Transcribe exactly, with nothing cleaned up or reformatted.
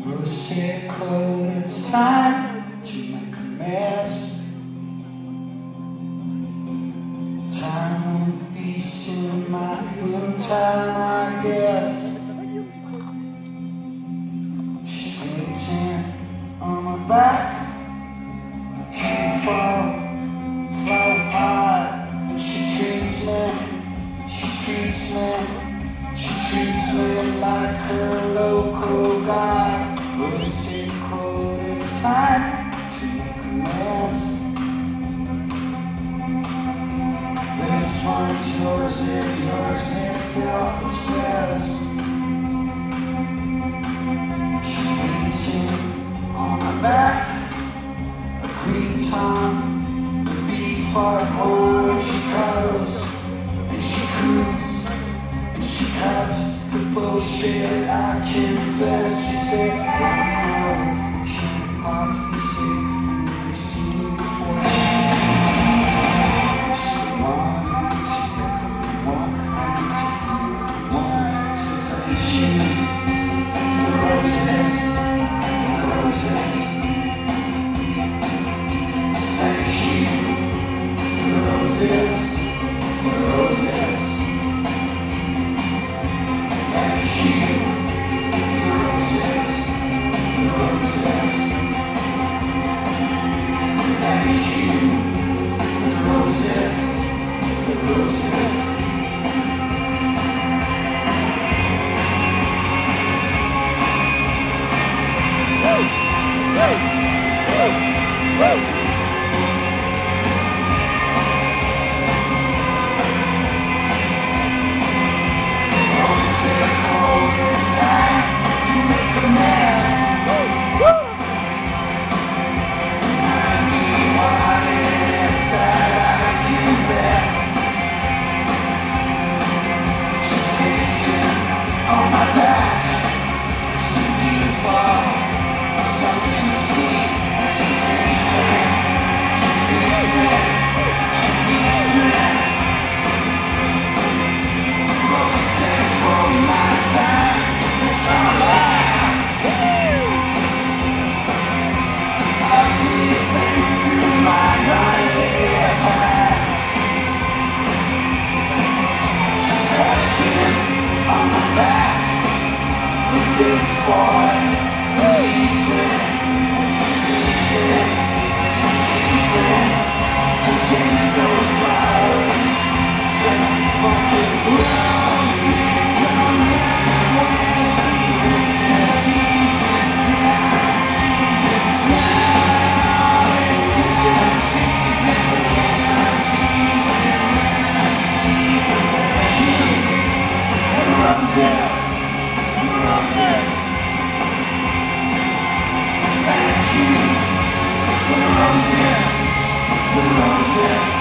Rosette coat, it's time to make a mess. Time won't be soon, my own time, I guess. She's waiting on my back. I can't fall, fall apart. And she treats me, she treats me, she treats me like her local god. Rosette coat, it's time to make a mess. This one's yours and yours is self-obsessed. She's beating on my back, a creton, the beef heart one, and she cuddles, and she coos, and she cuts the bullshit. I confess, she said, don't know, can't possibly say I've never seen you before. She's the one, makes you think of the one, that makes you feel the one. So thank you for the roses, for the roses. Thank you for the roses, for the roses. Thank you for the roses, for the roses. Thank you for the roses, for the roses. Woo! Woo! Woo! Woo! This boy, he's there, she's there, she's there, and takes those flowers, just to fucking love you. Don't let where she is, she's there now, she's there now, it's teacher season, teacher season, she's there, and roses. Roses. Thank you for the roses, the roses.